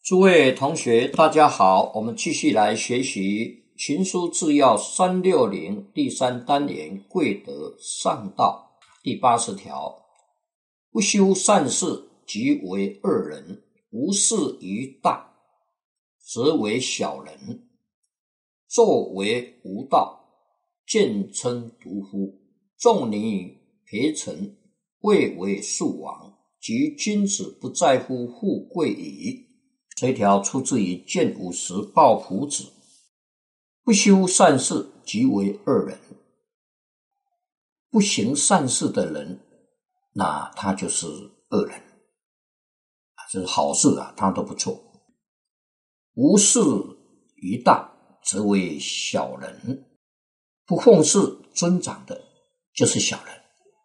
诸位同学大家好，我们继续来学习群书治要360第3单元贵德上道第80条，不修善事，即为恶人；无事于大，则为小人；作为无道，见称毒夫；仲尼陪臣，谓为庶王，即君子不在乎富贵矣。这一条出自于建武时报朴子。不修善事，即为恶人。不行善事的人，那他就是恶人。这是好事他都不做。无事于大，则为小人。不奉事尊长的，就是小人。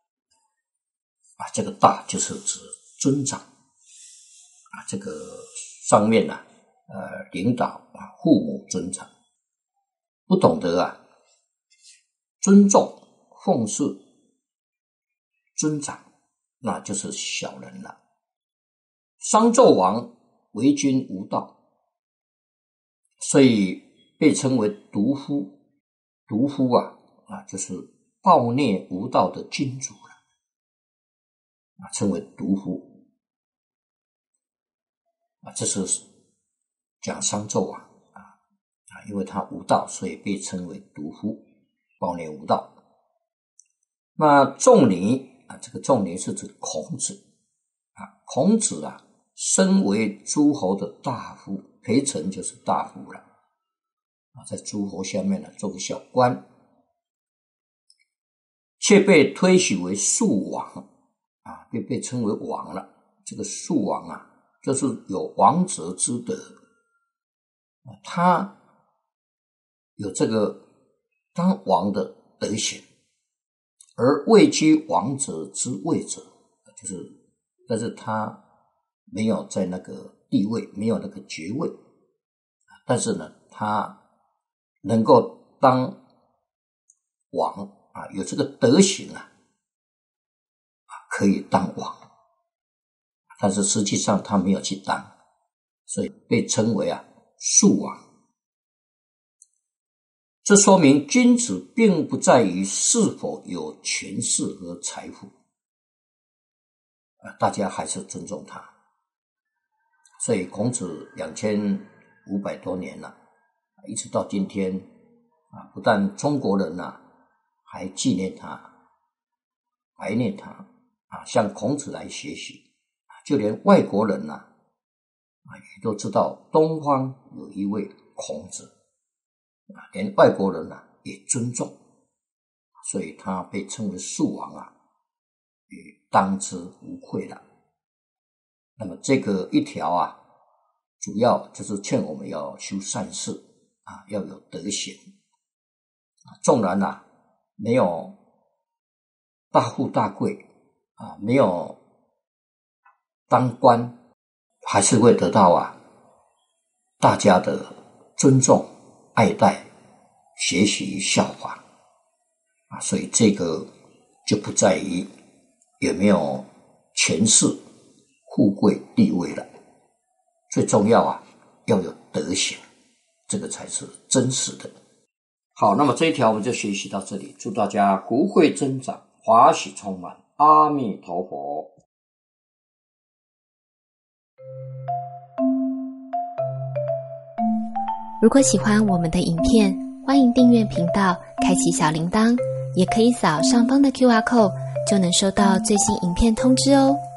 这个大就是指尊长。这个上面领导父母尊长，不懂得尊重奉事尊长，那就是小人了。商纣王为君无道，所以被称为毒夫。毒夫就是暴虐无道的君主了，称为毒夫。这是讲商纣王因为他无道，所以被称为毒夫，暴虐无道。那仲尼这个仲尼是指孔子孔子身为诸侯的大夫，陪臣就是大夫了在诸侯下面做个小官，却被推许为庶王被称为王了。这个庶王就是有王者之德，他有这个当王的德行，而位居王者之位者，但是他没有在那个地位，没有那个爵位，但是呢，他能够当王有这个德行可以当王。但是实际上他没有去当，所以被称为庶王。这说明君子并不在于是否有权势和财富大家还是尊重他。所以孔子2500多年了一直到今天不但中国人还纪念他，怀念他向孔子来学习。就连外国人也都知道东方有一位孔子连外国人也尊重，所以他被称为庶王也当之无愧了。那么这个一条主要就是劝我们要修善事要有德行纵然没有大富大贵没有当官，还是会得到大家的尊重、爱戴、学习、效法所以这个就不在于有没有权势、富贵、地位了。最重要要有德行，这个才是真实的。好，那么这一条我们就学习到这里，祝大家福慧增长，华喜充满，阿弥陀佛。 如果喜欢我们的影片，欢迎订阅频道，开启小铃铛，也可以扫上方的 QR code，就能收到最新影片通知哦。